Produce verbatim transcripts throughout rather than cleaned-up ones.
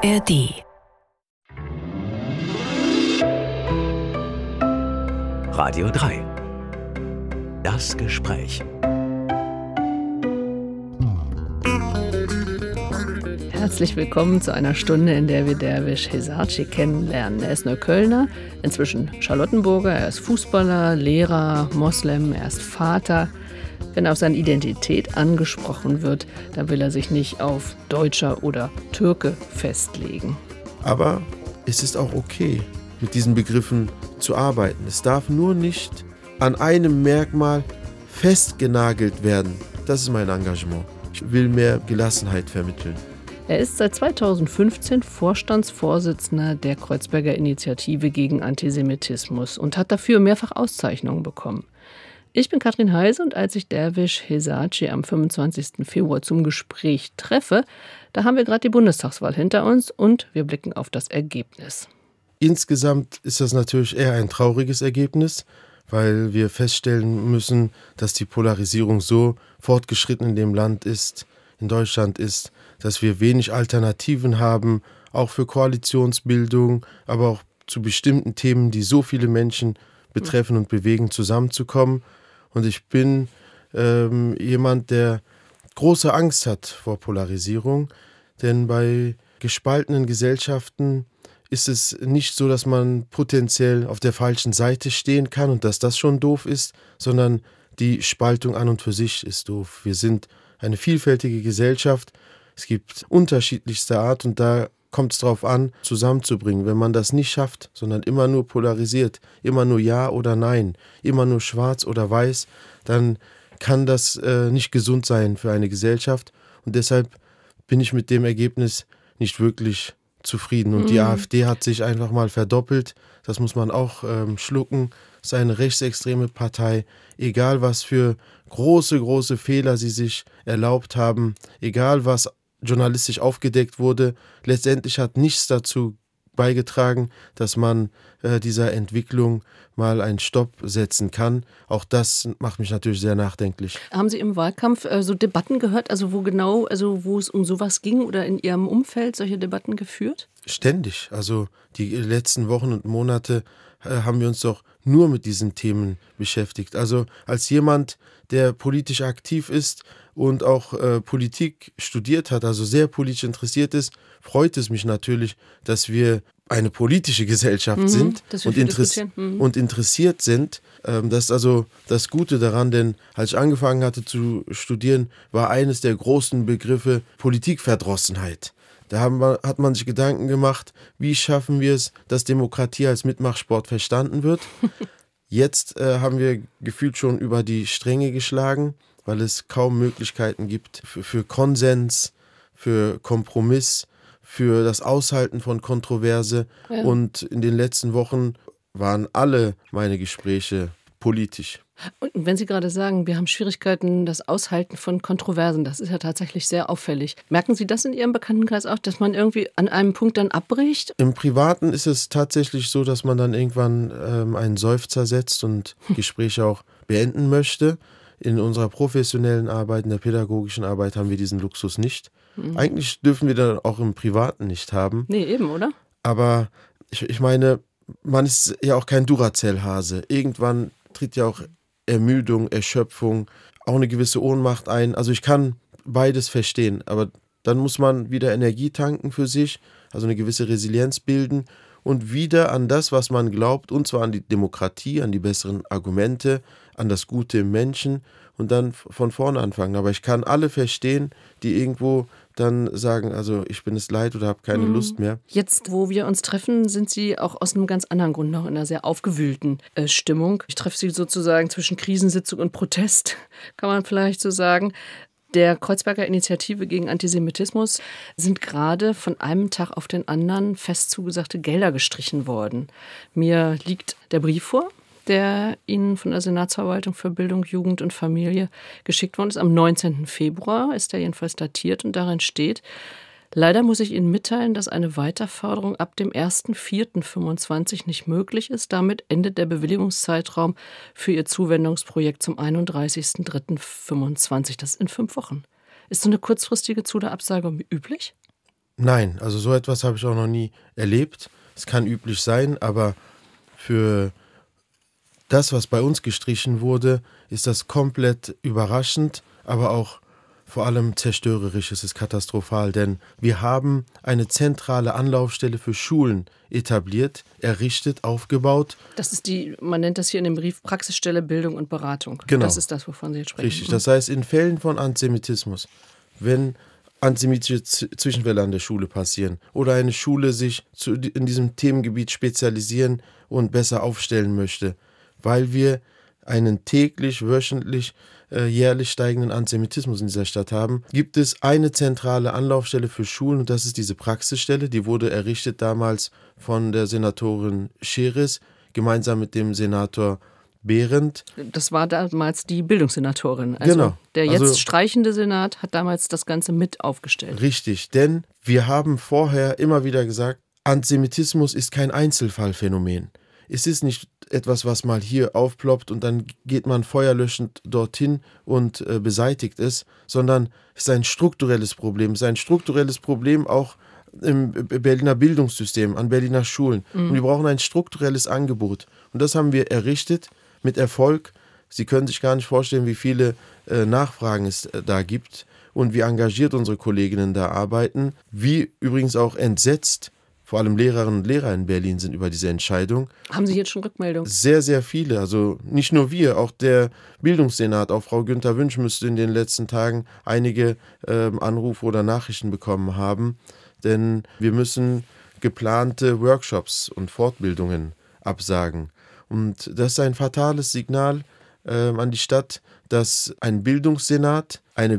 R D. Radio drei. Das Gespräch. Herzlich willkommen zu einer Stunde, in der wir Derviş Hezaci kennenlernen. Er ist Neuköllner, inzwischen Charlottenburger, er ist Fußballer, Lehrer, Moslem, er ist Vater. Wenn er auf seine Identität angesprochen wird, dann will er sich nicht auf Deutscher oder Türke festlegen. Aber es ist auch okay, mit diesen Begriffen zu arbeiten. Es darf nur nicht an einem Merkmal festgenagelt werden. Das ist mein Engagement. Ich will mehr Gelassenheit vermitteln. Er ist seit zweitausendfünfzehn Vorstandsvorsitzender der Kreuzberger Initiative gegen Antisemitismus und hat dafür mehrfach Auszeichnungen bekommen. Ich bin Katrin Heise und als ich Derviş Hezaci am fünfundzwanzigsten Februar zum Gespräch treffe, da haben wir gerade die Bundestagswahl hinter uns und wir blicken auf das Ergebnis. Insgesamt ist das natürlich eher ein trauriges Ergebnis, weil wir feststellen müssen, dass die Polarisierung so fortgeschritten in dem Land ist, in Deutschland ist, dass wir wenig Alternativen haben, auch für Koalitionsbildung, aber auch zu bestimmten Themen, die so viele Menschen betreffen und bewegen, zusammenzukommen. Und ich bin ähm, jemand, der große Angst hat vor Polarisierung, denn bei gespaltenen Gesellschaften ist es nicht so, dass man potenziell auf der falschen Seite stehen kann und dass das schon doof ist, sondern die Spaltung an und für sich ist doof. Wir sind eine vielfältige Gesellschaft, es gibt unterschiedlichste Art und da kommt es darauf an, zusammenzubringen. Wenn man das nicht schafft, sondern immer nur polarisiert, immer nur Ja oder Nein, immer nur schwarz oder weiß, dann kann das äh, nicht gesund sein für eine Gesellschaft. Und deshalb bin ich mit dem Ergebnis nicht wirklich zufrieden. Und mhm. die AfD hat sich einfach mal verdoppelt. Das muss man auch ähm, schlucken. Es ist eine rechtsextreme Partei. Egal was für große, große Fehler sie sich erlaubt haben, egal was journalistisch aufgedeckt wurde, letztendlich hat nichts dazu beigetragen, dass man äh, dieser Entwicklung mal einen Stopp setzen kann. Auch das macht mich natürlich sehr nachdenklich. Haben Sie im Wahlkampf äh, so Debatten gehört, also wo genau, also wo es um sowas ging oder in Ihrem Umfeld solche Debatten geführt? Ständig. Also die letzten Wochen und Monate äh, haben wir uns doch nur mit diesen Themen beschäftigt. Also als jemand, der politisch aktiv ist und auch äh, Politik studiert hat, also sehr politisch interessiert ist, freut es mich natürlich, dass wir eine politische Gesellschaft mhm, sind und, interess- mhm. und interessiert sind. Ähm, das ist also das Gute daran, denn als ich angefangen hatte zu studieren, war eines der großen Begriffe Politikverdrossenheit. Da haben wir, hat man sich Gedanken gemacht, wie schaffen wir es, dass Demokratie als Mitmachsport verstanden wird. Jetzt äh, haben wir gefühlt schon über die Stränge geschlagen, weil es kaum Möglichkeiten gibt für, für Konsens, für Kompromiss, für das Aushalten von Kontroverse. Ja. Und in den letzten Wochen waren alle meine Gespräche politisch. Und wenn Sie gerade sagen, wir haben Schwierigkeiten, das Aushalten von Kontroversen, das ist ja tatsächlich sehr auffällig. Merken Sie das in Ihrem Bekanntenkreis auch, dass man irgendwie an einem Punkt dann abbricht? Im Privaten ist es tatsächlich so, dass man dann irgendwann ähm, einen Seufzer setzt und Gespräche auch beenden möchte. In unserer professionellen Arbeit, in der pädagogischen Arbeit haben wir diesen Luxus nicht. Mhm. Eigentlich dürfen wir dann auch im Privaten nicht haben. Nee, eben, oder? Aber ich, ich meine, man ist ja auch kein Duracell-Hase. Irgendwann tritt ja auch Ermüdung, Erschöpfung, auch eine gewisse Ohnmacht ein. Also ich kann beides verstehen, aber dann muss man wieder Energie tanken für sich, also eine gewisse Resilienz bilden und wieder an das, was man glaubt, und zwar an die Demokratie, an die besseren Argumente, an das Gute im Menschen und dann von vorne anfangen. Aber ich kann alle verstehen, die irgendwo dann sagen, also ich bin es leid oder habe keine mhm. Lust mehr. Jetzt, wo wir uns treffen, sind Sie auch aus einem ganz anderen Grund noch in einer sehr aufgewühlten äh, Stimmung. Ich treffe Sie sozusagen zwischen Krisensitzung und Protest, kann man vielleicht so sagen. Der Kreuzberger Initiative gegen Antisemitismus sind gerade von einem Tag auf den anderen fest zugesagte Gelder gestrichen worden. Mir liegt der Brief vor, der Ihnen von der Senatsverwaltung für Bildung, Jugend und Familie geschickt worden ist. Am neunzehnten Februar ist er jedenfalls datiert und darin steht: Leider muss ich Ihnen mitteilen, dass eine Weiterförderung ab dem ersten vierten fünfundzwanzig nicht möglich ist. Damit endet der Bewilligungszeitraum für Ihr Zuwendungsprojekt zum einunddreißigsten dritten fünfundzwanzig. Das ist in fünf Wochen. Ist so eine kurzfristige Zu- oder Absage üblich? Nein, also so etwas habe ich auch noch nie erlebt. Es kann üblich sein, aber für das, was bei uns gestrichen wurde, ist das komplett überraschend, aber auch vor allem zerstörerisch. Es ist katastrophal, denn wir haben eine zentrale Anlaufstelle für Schulen etabliert, errichtet, aufgebaut. Das ist die, man nennt das hier in dem Brief Praxisstelle Bildung und Beratung. Genau. Das ist das, wovon Sie jetzt sprechen. Richtig, das heißt, in Fällen von Antisemitismus, wenn antisemitische Z- Zwischenfälle an der Schule passieren oder eine Schule sich zu, in diesem Themengebiet spezialisieren und besser aufstellen möchte, weil wir einen täglich, wöchentlich, äh, jährlich steigenden Antisemitismus in dieser Stadt haben, gibt es eine zentrale Anlaufstelle für Schulen und das ist diese Praxisstelle. Die wurde errichtet damals von der Senatorin Scheres gemeinsam mit dem Senator Behrendt. Das war damals die Bildungssenatorin. Also Genau. Der jetzt Also, streichende Senat hat damals das Ganze mit aufgestellt. Richtig, denn wir haben vorher immer wieder gesagt, Antisemitismus ist kein Einzelfallphänomen. Es ist nicht etwas, was mal hier aufploppt und dann geht man feuerlöschend dorthin und äh, beseitigt es, sondern es ist ein strukturelles Problem. Es ist ein strukturelles Problem auch im Berliner Bildungssystem, an Berliner Schulen. Mhm. Und wir brauchen ein strukturelles Angebot. Und das haben wir errichtet mit Erfolg. Sie können sich gar nicht vorstellen, wie viele äh, Nachfragen es äh, da gibt und wie engagiert unsere Kolleginnen da arbeiten. Wie übrigens auch entsetzt, vor allem Lehrerinnen und Lehrer in Berlin sind über diese Entscheidung. Haben Sie jetzt schon Rückmeldungen? Sehr, sehr viele. Also nicht nur wir, auch der Bildungssenat, auch Frau Günther Wünsch müsste in den letzten Tagen einige äh, Anrufe oder Nachrichten bekommen haben. Denn wir müssen geplante Workshops und Fortbildungen absagen. Und das ist ein fatales Signal äh, an die Stadt, dass ein Bildungssenat eine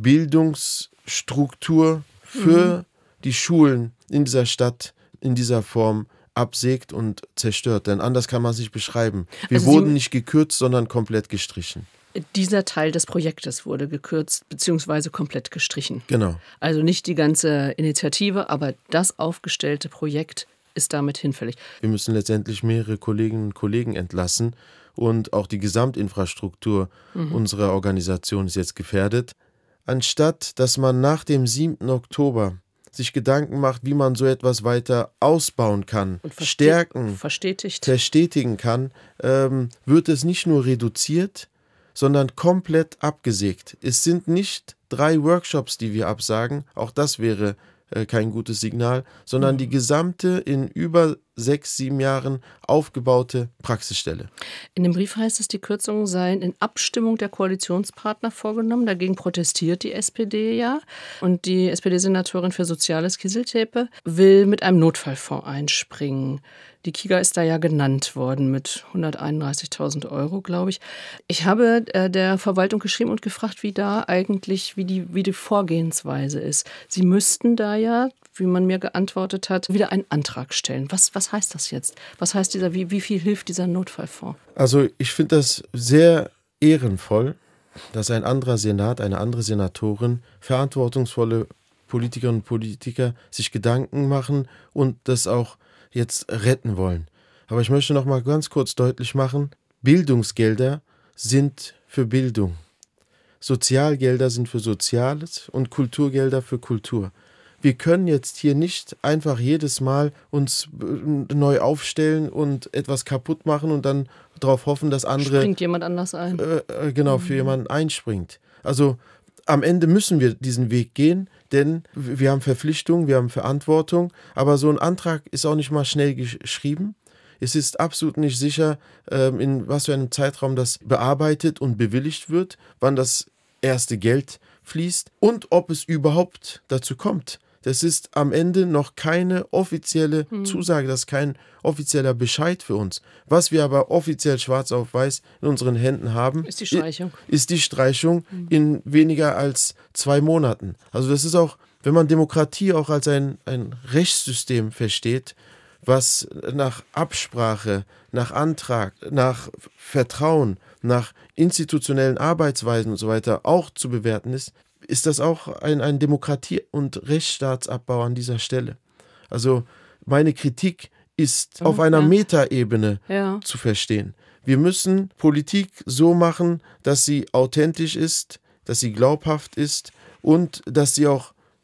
Bildungsstruktur für mhm. die Schulen in dieser Stadt in dieser Form absägt und zerstört. Denn anders kann man es nicht beschreiben. Wir also wurden nicht gekürzt, sondern komplett gestrichen. Dieser Teil des Projektes wurde gekürzt bzw. komplett gestrichen. Genau. Also nicht die ganze Initiative, aber das aufgestellte Projekt ist damit hinfällig. Wir müssen letztendlich mehrere Kolleginnen und Kollegen entlassen und auch die Gesamtinfrastruktur mhm. unserer Organisation ist jetzt gefährdet. Anstatt, dass man nach dem siebten Oktober sich Gedanken macht, wie man so etwas weiter ausbauen kann, und verste- stärken, verstetigt. verstetigen kann, ähm, wird es nicht nur reduziert, sondern komplett abgesägt. Es sind nicht drei Workshops, die wir absagen, auch das wäre äh, kein gutes Signal, sondern mhm. die gesamte in über sechs, sieben Jahren aufgebaute Praxisstelle. In dem Brief heißt es, die Kürzungen seien in Abstimmung der Koalitionspartner vorgenommen. Dagegen protestiert die S P D ja. Und die S P D-Senatorin für Soziales, Kieseltepe, will mit einem Notfallfonds einspringen. Die K I G A ist da ja genannt worden mit hunderteinunddreißigtausend Euro, glaube ich. Ich habe äh, der Verwaltung geschrieben und gefragt, wie da eigentlich, wie die, wie die Vorgehensweise ist. Sie müssten da ja, wie man mir geantwortet hat, wieder einen Antrag stellen. Was, was heißt das jetzt? Was heißt dieser, wie, wie viel hilft dieser Notfallfonds? Also ich finde das sehr ehrenvoll, dass ein anderer Senat, eine andere Senatorin, verantwortungsvolle Politikerinnen und Politiker sich Gedanken machen und das auch jetzt retten wollen. Aber ich möchte noch mal ganz kurz deutlich machen, Bildungsgelder sind für Bildung. Sozialgelder sind für Soziales und Kulturgelder für Kultur. Wir können jetzt hier nicht einfach jedes Mal uns neu aufstellen und etwas kaputt machen und dann darauf hoffen, dass andere... Springt jemand anders ein. Äh, genau, für mhm. jemanden einspringt. Also am Ende müssen wir diesen Weg gehen, denn wir haben Verpflichtungen, wir haben Verantwortung, aber so ein Antrag ist auch nicht mal schnell geschrieben. Es ist absolut nicht sicher, in was für einem Zeitraum das bearbeitet und bewilligt wird, wann das erste Geld fließt und ob es überhaupt dazu kommt. Das ist am Ende noch keine offizielle Zusage, das ist kein offizieller Bescheid für uns. Was wir aber offiziell schwarz auf weiß in unseren Händen haben, ist die Streichung. Ist die Streichung in weniger als zwei Monaten. Also das ist auch, wenn man Demokratie auch als ein, ein Rechtssystem versteht, was nach Absprache, nach Antrag, nach Vertrauen, nach institutionellen Arbeitsweisen und so weiter auch zu bewerten ist, ist das auch ein, ein Demokratie- und Rechtsstaatsabbau an dieser Stelle. Also meine Kritik ist auf einer ja. Metaebene ja. zu verstehen. Wir müssen Politik so machen, dass sie authentisch ist, dass sie glaubhaft ist und dass sie auch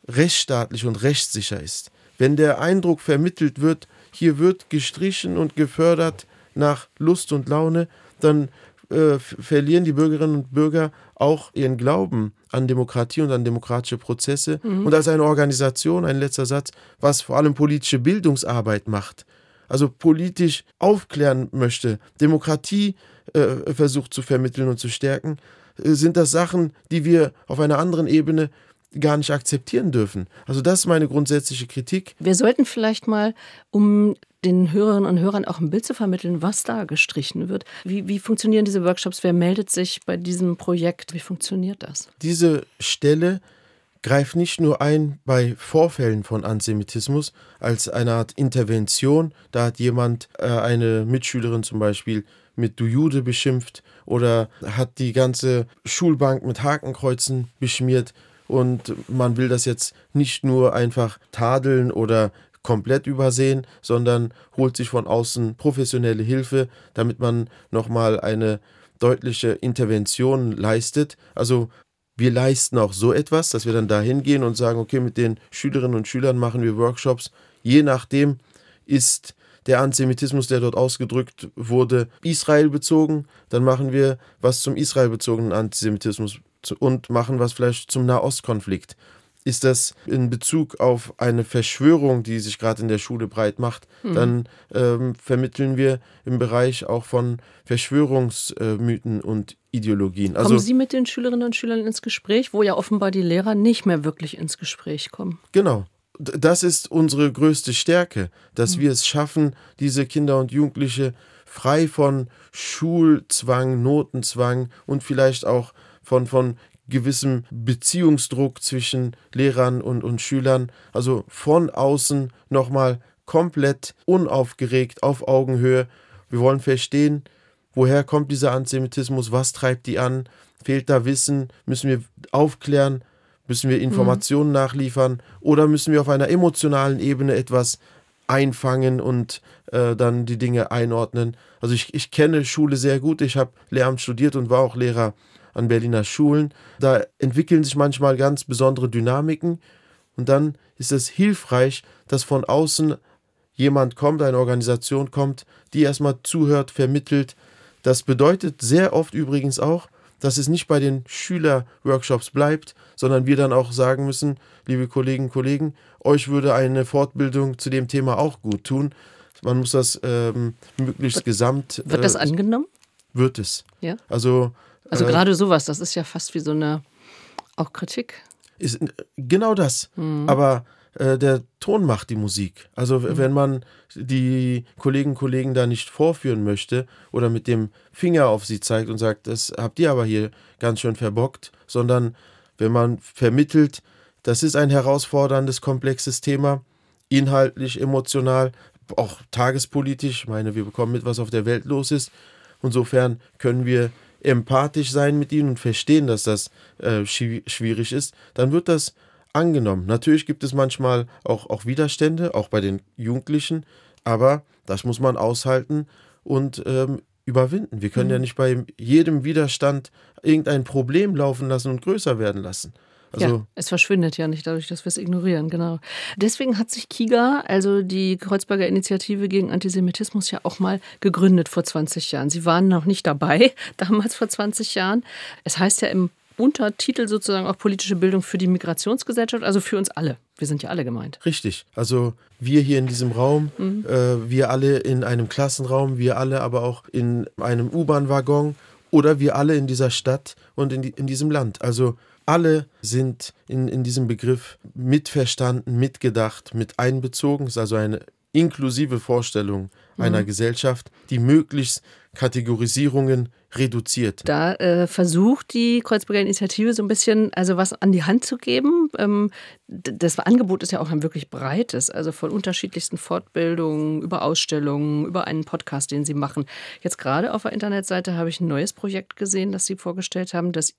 rechtsstaatlich und rechtssicher ist. Wenn der Eindruck vermittelt wird, hier wird gestrichen und gefördert nach Lust und Laune, dann äh, verlieren die Bürgerinnen und Bürger auch ihren Glauben an Demokratie und an demokratische Prozesse. Mhm. Und als eine Organisation, ein letzter Satz, was vor allem politische Bildungsarbeit macht, also politisch aufklären möchte, Demokratie äh, versucht zu vermitteln und zu stärken, äh, sind das Sachen, die wir auf einer anderen Ebene gar nicht akzeptieren dürfen. Also das ist meine grundsätzliche Kritik. Wir sollten vielleicht mal, um den Hörerinnen und Hörern auch ein Bild zu vermitteln, was da gestrichen wird. Wie, wie funktionieren diese Workshops? Wer meldet sich bei diesem Projekt? Wie funktioniert das? Diese Stelle greift nicht nur ein bei Vorfällen von Antisemitismus als eine Art Intervention. Da hat jemand, äh, eine Mitschülerin zum Beispiel, mit Du Jude beschimpft oder hat die ganze Schulbank mit Hakenkreuzen beschmiert. Und man will das jetzt nicht nur einfach tadeln oder komplett übersehen, sondern holt sich von außen professionelle Hilfe, damit man nochmal eine deutliche Intervention leistet. Also wir leisten auch so etwas, dass wir dann da hingehen und sagen, okay, mit den Schülerinnen und Schülern machen wir Workshops. Je nachdem ist der Antisemitismus, der dort ausgedrückt wurde, Israel bezogen. Dann machen wir was zum Israel bezogenen Antisemitismus und machen was vielleicht zum Nahostkonflikt. Ist das in Bezug auf eine Verschwörung, die sich gerade in der Schule breit macht, mhm. dann ähm, vermitteln wir im Bereich auch von Verschwörungsmythen und Ideologien. Kommen also, Sie mit den Schülerinnen und Schülern ins Gespräch, wo ja offenbar die Lehrer nicht mehr wirklich ins Gespräch kommen? Genau. Das ist unsere größte Stärke, dass mhm. wir es schaffen, diese Kinder und Jugendliche frei von Schulzwang, Notenzwang und vielleicht auch von, von gewissem Beziehungsdruck zwischen Lehrern und, und Schülern, also von außen nochmal komplett unaufgeregt, auf Augenhöhe. Wir wollen verstehen, woher kommt dieser Antisemitismus, was treibt die an, fehlt da Wissen, müssen wir aufklären, müssen wir Informationen mhm. nachliefern oder müssen wir auf einer emotionalen Ebene etwas einfangen und äh, dann die Dinge einordnen. Also ich, ich kenne Schule sehr gut, ich habe Lehramt studiert und war auch Lehrer an Berliner Schulen. Da entwickeln sich manchmal ganz besondere Dynamiken und dann ist es hilfreich, dass von außen jemand kommt, eine Organisation kommt, die erstmal zuhört, vermittelt. Das bedeutet sehr oft übrigens auch, dass es nicht bei den Schülerworkshops bleibt, sondern wir dann auch sagen müssen, liebe Kolleginnen und Kollegen, euch würde eine Fortbildung zu dem Thema auch gut tun. Man muss das ähm, möglichst wird, gesamt... Wird das äh, angenommen? Wird es. Ja? Also, also äh, gerade sowas, das ist ja fast wie so eine, auch Kritik. Ist, genau das. Mhm. Aber äh, der Ton macht die Musik. Also mhm. wenn man die Kolleginnen und Kollegen da nicht vorführen möchte oder mit dem Finger auf sie zeigt und sagt, das habt ihr aber hier ganz schön verbockt, sondern wenn man vermittelt, das ist ein herausforderndes, komplexes Thema, inhaltlich, emotional, auch tagespolitisch. Ich meine, wir bekommen mit, was auf der Welt los ist. Insofern können wir empathisch sein mit ihnen und verstehen, dass das äh, schwierig ist. Dann wird das angenommen. Natürlich gibt es manchmal auch, auch Widerstände, auch bei den Jugendlichen, aber das muss man aushalten und ähm, überwinden. Wir können mhm. ja nicht bei jedem Widerstand irgendein Problem laufen lassen und größer werden lassen. Also ja, es verschwindet ja nicht dadurch, dass wir es ignorieren, genau. Deswegen hat sich KIGA, also die Kreuzberger Initiative gegen Antisemitismus, ja auch mal gegründet vor zwanzig Jahren. Sie waren noch nicht dabei, damals vor zwanzig Jahren. Es heißt ja im Untertitel sozusagen auch politische Bildung für die Migrationsgesellschaft, also für uns alle. Wir sind ja alle gemeint. Richtig. Also wir hier in diesem Raum, mhm. äh, wir alle in einem Klassenraum, wir alle aber auch in einem U-Bahn-Waggon oder wir alle in dieser Stadt und in, die, in diesem Land. Also alle sind in, in diesem Begriff mitverstanden, mitgedacht, mit einbezogen. Es ist also eine inklusive Vorstellung mhm. einer Gesellschaft, die möglichst Kategorisierungen reduziert. Da äh, versucht die Kreuzberger Initiative so ein bisschen, also was an die Hand zu geben. Ähm, das Angebot ist ja auch ein wirklich breites, also von unterschiedlichsten Fortbildungen über Ausstellungen, über einen Podcast, den sie machen. Jetzt gerade auf der Internetseite habe ich ein neues Projekt gesehen, das sie vorgestellt haben, das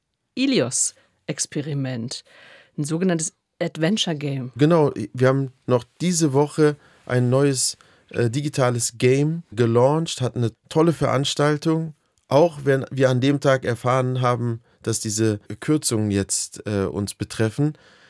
Ilios-Experiment, ein sogenanntes Adventure Game. Genau, wir haben noch diese Woche ein neues äh, digitales Game gelauncht, hat eine tolle Veranstaltung. Auch wenn wir an dem Tag erfahren haben, dass diese Kürzungen jetzt äh, uns betreffen,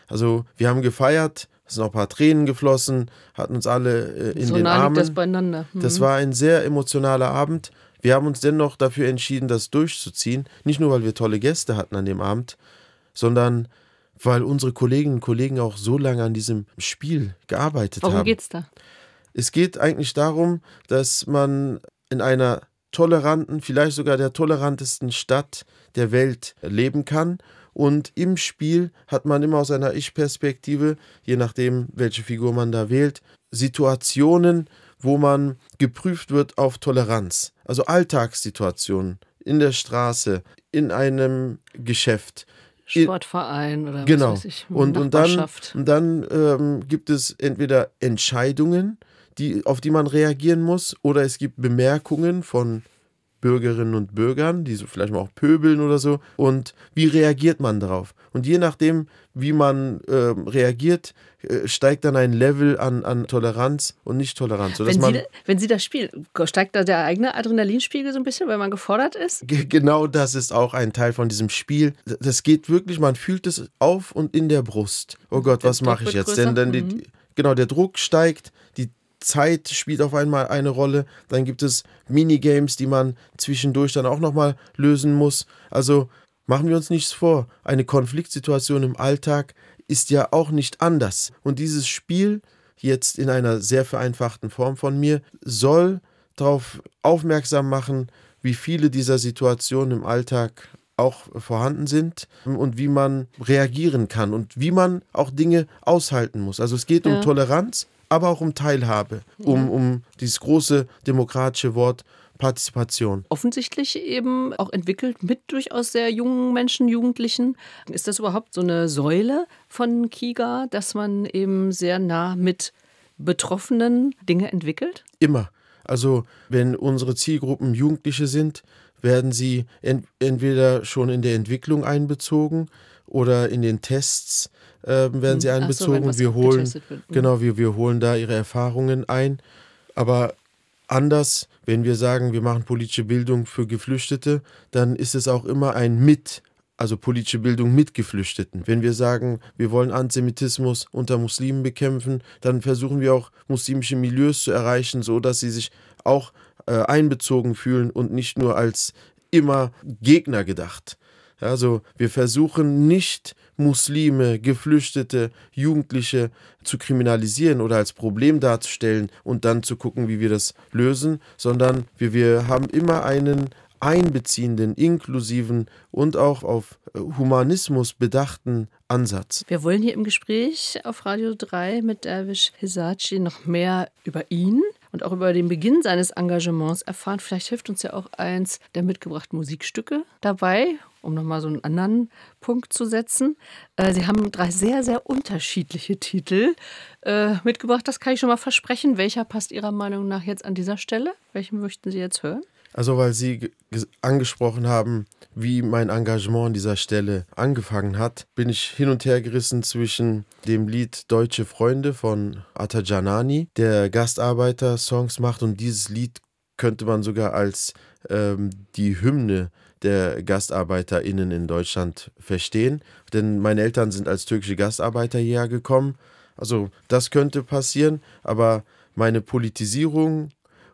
Also wir haben gefeiert, es sind auch ein paar Tränen geflossen, hatten uns alle äh, in so den nah Armen. liegt das beieinander. Mhm. Das war ein sehr emotionaler Abend. Wir haben uns dennoch dafür entschieden, das durchzuziehen. Nicht nur, weil wir tolle Gäste hatten an dem Abend, sondern weil unsere Kolleginnen und Kollegen auch so lange an diesem Spiel gearbeitet Worum haben. Worum geht's da? Es geht eigentlich darum, dass man in einer toleranten, vielleicht sogar der tolerantesten Stadt der Welt leben kann. Und im Spiel hat man immer aus einer Ich-Perspektive, je nachdem, welche Figur man da wählt, Situationen, wo man geprüft wird auf Toleranz. Also Alltagssituationen in der Straße, in einem Geschäft. Sportverein oder genau. was weiß ich. Und, und dann, und dann ähm, gibt es entweder Entscheidungen, die, auf die man reagieren muss, oder es gibt Bemerkungen von Bürgerinnen und Bürgern, die so vielleicht mal auch pöbeln oder so. Und wie reagiert man darauf? Und je nachdem, wie man äh, reagiert, äh, steigt dann ein Level an, an Toleranz und Nicht-Toleranz. Wenn, Sie, wenn Sie das spielen, steigt da der eigene Adrenalinspiegel so ein bisschen, weil man gefordert ist? G- genau das ist auch ein Teil von diesem Spiel. Das geht wirklich, man fühlt es auf und in der Brust. Oh Gott, was mache ich jetzt? Denn, denn die, mhm. Genau, der Druck steigt, die Zeit spielt auf einmal eine Rolle, dann gibt es Minigames, die man zwischendurch dann auch nochmal lösen muss. Also machen wir uns nichts vor, eine Konfliktsituation im Alltag ist ja auch nicht anders. Und dieses Spiel, jetzt in einer sehr vereinfachten Form von mir, soll darauf aufmerksam machen, wie viele dieser Situationen im Alltag auch vorhanden sind und wie man reagieren kann und wie man auch Dinge aushalten muss. Also es geht um ja. Toleranz, aber auch um Teilhabe, um, um dieses große demokratische Wort Partizipation. Offensichtlich eben auch entwickelt mit durchaus sehr jungen Menschen, Jugendlichen. Ist das überhaupt so eine Säule von KIGA, dass man eben sehr nah mit Betroffenen Dinge entwickelt? Immer. Also wenn unsere Zielgruppen Jugendliche sind, werden sie ent- entweder schon in der Entwicklung einbezogen oder in den Tests äh, werden sie einbezogen. Ach so, wir holen, genau, wir, wir holen da ihre Erfahrungen ein. Aber anders, wenn wir sagen, wir machen politische Bildung für Geflüchtete, dann ist es auch immer ein Mit, also politische Bildung mit Geflüchteten. Wenn wir sagen, wir wollen Antisemitismus unter Muslimen bekämpfen, dann versuchen wir auch muslimische Milieus zu erreichen, sodass sie sich auch äh, einbezogen fühlen und nicht nur als immer Gegner gedacht. Also wir versuchen nicht, Muslime, Geflüchtete, Jugendliche zu kriminalisieren oder als Problem darzustellen und dann zu gucken, wie wir das lösen, sondern wir, wir haben immer einen einbeziehenden, inklusiven und auch auf Humanismus bedachten Ansatz. Wir wollen hier im Gespräch auf Radio drei mit Dervish Hisachi noch mehr über ihn und auch über den Beginn seines Engagements erfahren. Vielleicht hilft uns ja auch eins der mitgebrachten Musikstücke dabei, um nochmal so einen anderen Punkt zu setzen. Äh, Sie haben drei sehr, sehr unterschiedliche Titel äh, mitgebracht. Das kann ich schon mal versprechen. Welcher passt Ihrer Meinung nach jetzt an dieser Stelle? Welchen möchten Sie jetzt hören? Also weil Sie g- angesprochen haben, wie mein Engagement an dieser Stelle angefangen hat, bin ich hin und her gerissen zwischen dem Lied Deutsche Freunde von Atta Janani, der Gastarbeiter-Songs macht, und dieses Lied könnte man sogar als ähm, die Hymne der GastarbeiterInnen in Deutschland verstehen, denn meine Eltern sind als türkische Gastarbeiter hierher gekommen. Also das könnte passieren, aber meine Politisierung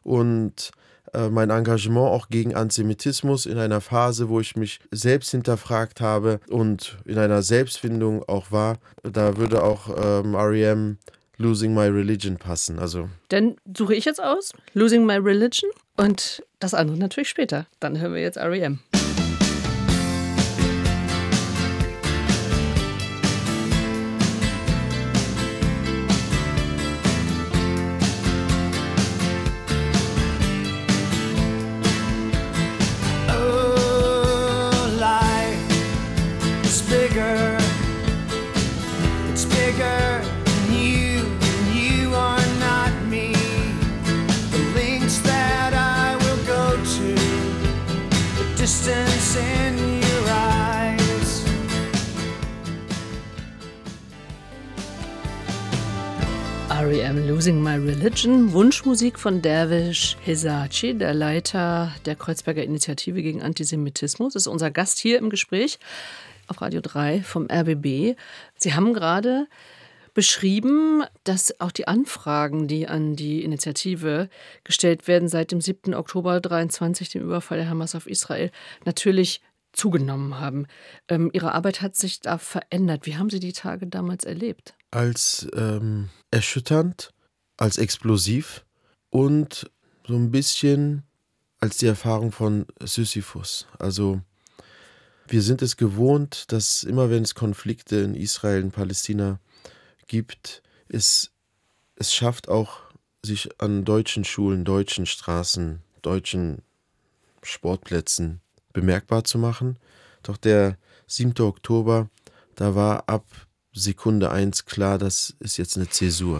und mein Engagement auch gegen Antisemitismus in einer Phase, wo ich mich selbst hinterfragt habe und in einer Selbstfindung auch war, da würde auch ähm, R E M Losing My Religion passen. Also. Dann suche ich jetzt aus, Losing My Religion, und das andere natürlich später. Dann hören wir jetzt R E M. Distance in your eyes. R E M Losing My Religion, Wunschmusik von Dervish Hisachi, der Leiter der Kreuzberger Initiative gegen Antisemitismus, ist unser Gast hier im Gespräch. auf Radio drei vom R B B. Sie haben gerade beschrieben, dass auch die Anfragen, die an die Initiative gestellt werden, seit dem siebten Oktober dreiundzwanzig, dem Überfall der Hamas auf Israel, natürlich zugenommen haben. Ähm, Ihre Arbeit hat sich da verändert. Wie haben Sie die Tage damals erlebt? Als ähm, erschütternd, als explosiv und so ein bisschen als die Erfahrung von Sisyphus. Also wir sind es gewohnt, dass immer wenn es Konflikte in Israel und Palästina gibt, es, es schafft auch, sich an deutschen Schulen, deutschen Straßen, deutschen Sportplätzen bemerkbar zu machen. Doch der siebte Oktober, da war ab Sekunde eins klar, das ist jetzt eine Zäsur.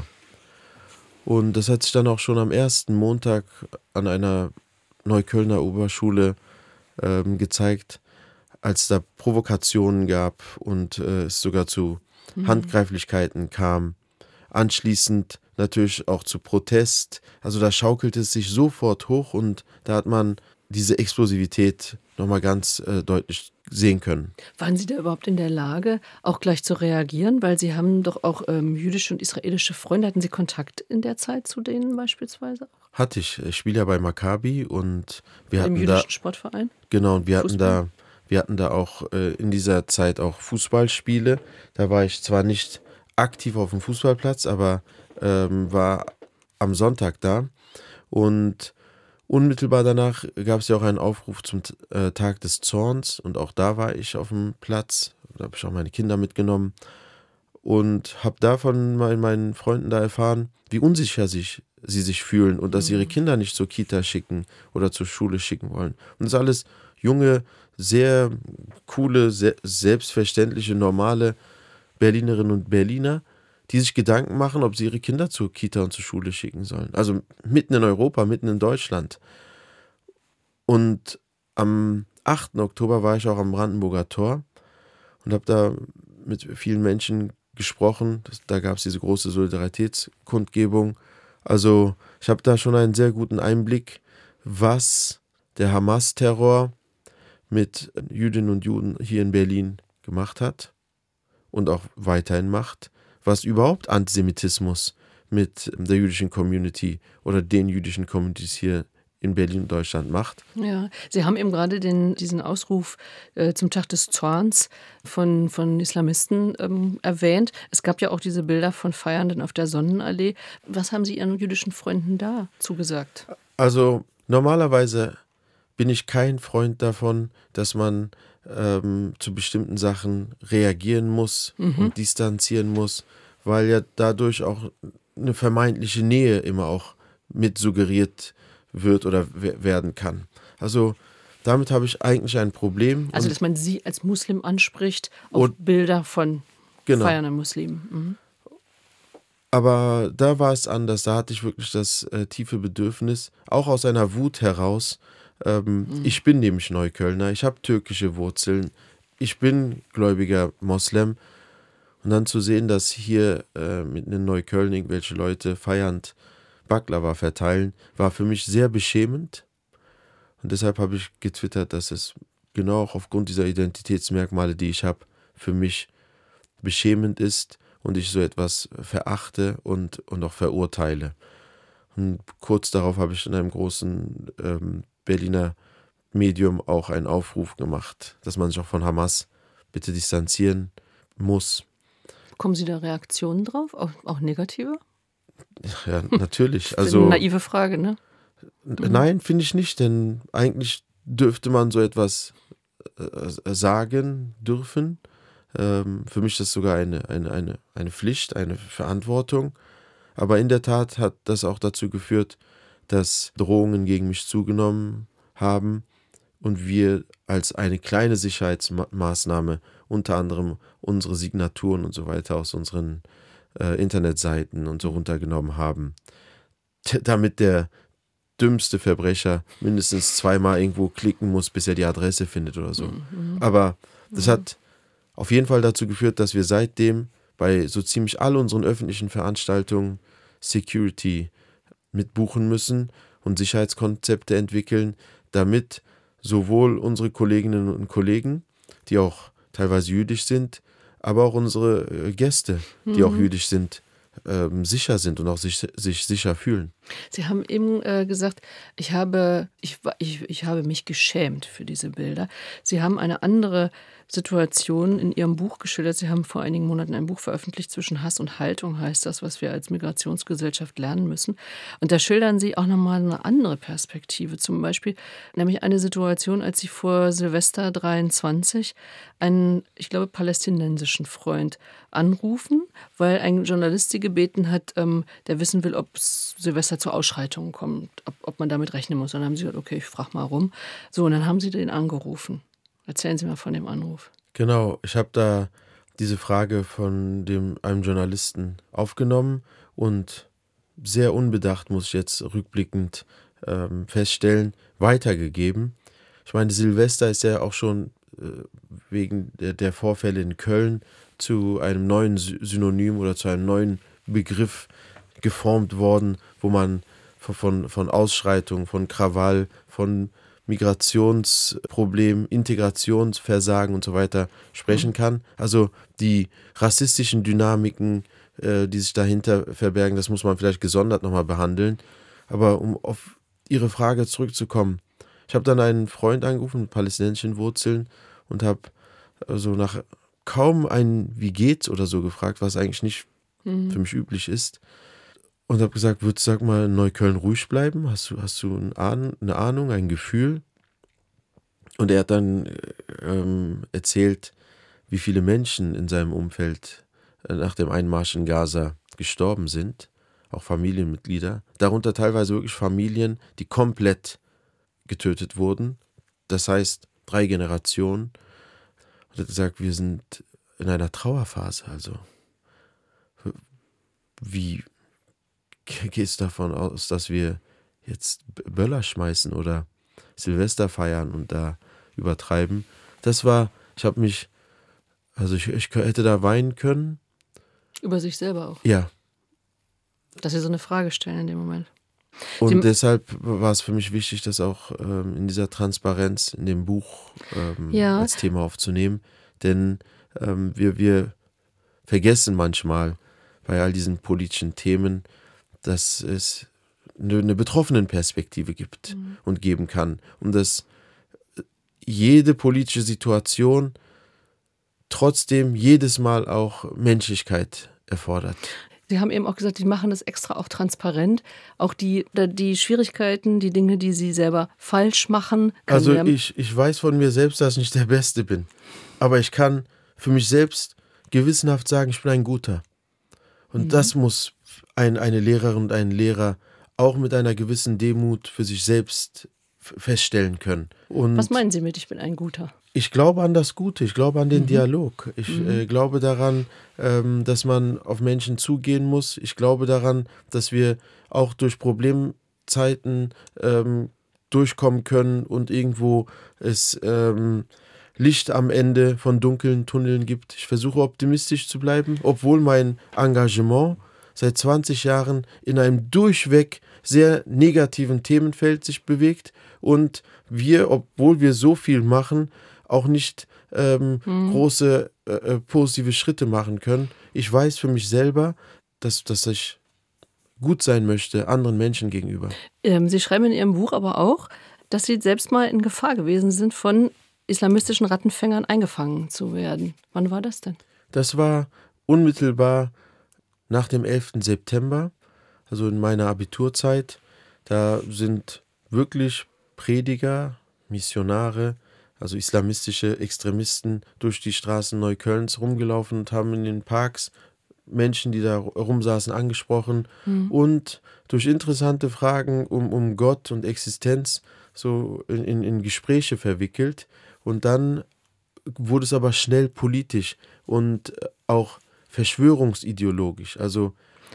Und das hat sich dann auch schon am ersten Montag an einer Neuköllner Oberschule ähm, gezeigt, als da Provokationen gab und äh, es sogar zu mhm. Handgreiflichkeiten kam. Anschließend natürlich auch zu Protest. Also da schaukelte es sich sofort hoch und da hat man diese Explosivität nochmal ganz äh, deutlich sehen können. Waren Sie da überhaupt in der Lage, auch gleich zu reagieren? Weil Sie haben doch auch ähm, jüdische und israelische Freunde. Hatten Sie Kontakt in der Zeit zu denen beispielsweise auch? Hatte ich. Ich spiele ja bei Maccabi und wir Im hatten jüdischen da, Sportverein? Genau, und wir Fußball? hatten da, wir hatten da auch äh, in dieser Zeit auch Fußballspiele. Da war ich zwar nicht aktiv auf dem Fußballplatz, aber ähm, war am Sonntag da. Und unmittelbar danach gab es ja auch einen Aufruf zum äh, Tag des Zorns und auch da war ich auf dem Platz. Da habe ich auch meine Kinder mitgenommen und habe da von meinen Freunden da erfahren, wie unsicher sich, sie sich fühlen und dass sie ihre Kinder nicht zur Kita schicken oder zur Schule schicken wollen. Und das sind alles junge, sehr coole, sehr selbstverständliche, normale Berlinerinnen und Berliner, die sich Gedanken machen, ob sie ihre Kinder zur Kita und zur Schule schicken sollen. Also mitten in Europa, mitten in Deutschland. Und am achten Oktober war ich auch am Brandenburger Tor und habe da mit vielen Menschen gesprochen. Das, da gab es diese große Solidaritätskundgebung. Also ich habe da schon einen sehr guten Einblick, was der Hamas-Terror mit Jüdinnen und Juden hier in Berlin gemacht hat und auch weiterhin macht. Was überhaupt Antisemitismus mit der jüdischen Community oder den jüdischen Communities hier in Berlin und Deutschland macht. Ja, Sie haben eben gerade den, diesen Ausruf äh, zum Tag des Zorns von, von Islamisten ähm, erwähnt. Es gab ja auch diese Bilder von Feiernden auf der Sonnenallee. Was haben Sie Ihren jüdischen Freunden da zugesagt? Also normalerweise bin ich kein Freund davon, dass man ähm, zu bestimmten Sachen reagieren muss mhm. und distanzieren muss, weil ja dadurch auch eine vermeintliche Nähe immer auch mit suggeriert wird oder w- werden kann. Also damit habe ich eigentlich ein Problem. Also dass man Sie als Muslim anspricht auf Bilder von genau. feiernden Muslimen. Mhm. Aber da war es anders, da hatte ich wirklich das äh, tiefe Bedürfnis, auch aus einer Wut heraus. Ähm, mhm. Ich bin nämlich Neuköllner, ich habe türkische Wurzeln, ich bin gläubiger Moslem. Und dann zu sehen, dass hier äh, mitten in Neukölln irgendwelche Leute feiernd Baklava verteilen, war für mich sehr beschämend. Und deshalb habe ich getwittert, dass es genau auch aufgrund dieser Identitätsmerkmale, die ich habe, für mich beschämend ist und ich so etwas verachte und, und auch verurteile. Und kurz darauf habe ich in einem großen ähm, Berliner Medium auch einen Aufruf gemacht, dass man sich auch von Hamas bitte distanzieren muss. Kommen Sie da Reaktionen drauf, auch, auch negative? Ja, natürlich. Das ist also eine naive Frage, ne? Nein, finde ich nicht, denn eigentlich dürfte man so etwas äh, sagen dürfen. Ähm, für mich ist das sogar eine, eine, eine, eine Pflicht, eine Verantwortung. Aber in der Tat hat das auch dazu geführt, dass Drohungen gegen mich zugenommen haben und wir als eine kleine Sicherheitsmaßnahme unter anderem unsere Signaturen und so weiter aus unseren äh, Internetseiten und so runtergenommen haben, T- damit der dümmste Verbrecher mindestens zweimal irgendwo klicken muss, bis er die Adresse findet oder so. Mhm. Aber das mhm. hat auf jeden Fall dazu geführt, dass wir seitdem bei so ziemlich all unseren öffentlichen Veranstaltungen Security mitbuchen müssen und Sicherheitskonzepte entwickeln, damit sowohl unsere Kolleginnen und Kollegen, die auch teilweise jüdisch sind, aber auch unsere äh, Gäste, die Mhm. auch jüdisch sind, ähm, sicher sind und auch sich, sich sicher fühlen. Sie haben eben äh, gesagt, ich habe, ich, wa- ich, ich habe mich geschämt für diese Bilder. Sie haben eine andere Situation in Ihrem Buch geschildert. Sie haben vor einigen Monaten ein Buch veröffentlicht, Zwischen Hass und Haltung heißt das, was wir als Migrationsgesellschaft lernen müssen. Und da schildern Sie auch nochmal eine andere Perspektive. Zum Beispiel nämlich eine Situation, als Sie vor Silvester dreiundzwanzig einen, ich glaube, palästinensischen Freund anrufen, weil ein Journalist Sie gebeten hat, ähm, der wissen will, ob es Silvester zu Ausschreitungen kommt, ob, ob man damit rechnen muss. Und dann haben Sie gesagt, okay, ich frage mal rum. So, und dann haben Sie den angerufen. Erzählen Sie mal von dem Anruf. Genau, ich habe da diese Frage von dem, einem Journalisten aufgenommen und sehr unbedacht, muss ich jetzt rückblickend ähm, feststellen, weitergegeben. Ich meine, Silvester ist ja auch schon äh, wegen der, der Vorfälle in Köln zu einem neuen Sy- Synonym oder zu einem neuen Begriff geformt worden, wo man von, von, von Ausschreitung, von Krawall, von Migrationsproblem, Integrationsversagen und so weiter sprechen kann. Also die rassistischen Dynamiken, äh, die sich dahinter verbergen, das muss man vielleicht gesondert nochmal behandeln. Aber um auf Ihre Frage zurückzukommen, ich habe dann einen Freund angerufen mit palästinensischen Wurzeln und habe also nach kaum ein Wie geht's oder so gefragt, was eigentlich nicht Mhm. für mich üblich ist. Und habe gesagt, würdest du, sag mal, in Neukölln ruhig bleiben? Hast du, hast du eine Ahnung, eine Ahnung, ein Gefühl? Und er hat dann äh, ähm, erzählt, wie viele Menschen in seinem Umfeld äh, nach dem Einmarsch in Gaza gestorben sind, auch Familienmitglieder, darunter teilweise wirklich Familien, die komplett getötet wurden, das heißt drei Generationen. Und er hat gesagt, wir sind in einer Trauerphase, also wie geht es davon aus, dass wir jetzt Böller schmeißen oder Silvester feiern und da übertreiben? Das war, ich habe mich, also ich, ich hätte da weinen können. Über sich selber auch. Ja, Dass Sie so eine Frage stellen in dem Moment. und Sie- deshalb war es für mich wichtig, das auch ähm, in dieser Transparenz in dem Buch ähm, Ja. als Thema aufzunehmen. Denn ähm, wir, wir vergessen manchmal bei all diesen politischen Themen, dass es eine, eine Betroffenenperspektive gibt Mhm. und geben kann. Und dass jede politische Situation trotzdem jedes Mal auch Menschlichkeit erfordert. Sie haben eben auch gesagt, Sie machen das extra auch transparent. Auch die, die Schwierigkeiten, die Dinge, die Sie selber falsch machen. können Also ja- ich, ich weiß von mir selbst, dass ich nicht der Beste bin. Aber ich kann für mich selbst gewissenhaft sagen, ich bin ein Guter. Und Mhm. das muss ein, eine Lehrerin und ein Lehrer auch mit einer gewissen Demut für sich selbst f- feststellen können. Und Was meinen Sie mit, ich bin ein Guter? ich glaube an das Gute, ich glaube an den Mhm. Dialog. Ich Mhm. äh, glaube daran, ähm, dass man auf Menschen zugehen muss. Ich glaube daran, dass wir auch durch Problemzeiten ähm, durchkommen können und irgendwo es ähm, Licht am Ende von dunklen Tunneln gibt. Ich versuche optimistisch zu bleiben, obwohl mein Engagement seit zwanzig Jahren in einem durchweg sehr negativen Themenfeld sich bewegt und wir, obwohl wir so viel machen, auch nicht ähm, Mhm. große äh, äh, positive Schritte machen können. Ich weiß für mich selber, dass, dass ich gut sein möchte anderen Menschen gegenüber. Ähm, Sie schreiben in Ihrem Buch aber auch, dass Sie selbst mal in Gefahr gewesen sind, von islamistischen Rattenfängern eingefangen zu werden. Wann war das denn? Das war unmittelbar nach dem elften September, also in meiner Abiturzeit. Da sind wirklich Prediger, Missionare, also islamistische Extremisten durch die Straßen Neuköllns rumgelaufen und haben in den Parks Menschen, die da rumsaßen, angesprochen Mhm. und durch interessante Fragen um, um Gott und Existenz so in, in, in Gespräche verwickelt. Und dann wurde es aber schnell politisch und auch verschwörungsideologisch. Also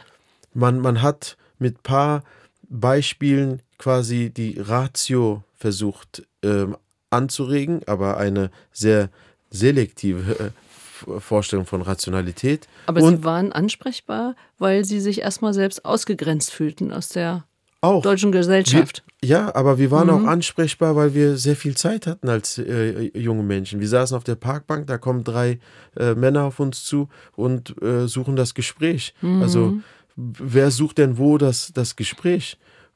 man, man hat mit paar Beispielen quasi die Ratio versucht ähm, anzuregen, aber eine sehr selektive äh, Vorstellung von Rationalität. Aber Und Sie waren ansprechbar, weil Sie sich erstmal selbst ausgegrenzt fühlten aus der auch. deutschen Gesellschaft. Wir, ja, aber wir waren Mhm. auch ansprechbar, weil wir sehr viel Zeit hatten als äh, junge Menschen. Wir saßen auf der Parkbank, da kommen drei äh, Männer auf uns zu und äh, suchen das Gespräch. Mhm. Also wer sucht denn wo das, das Gespräch?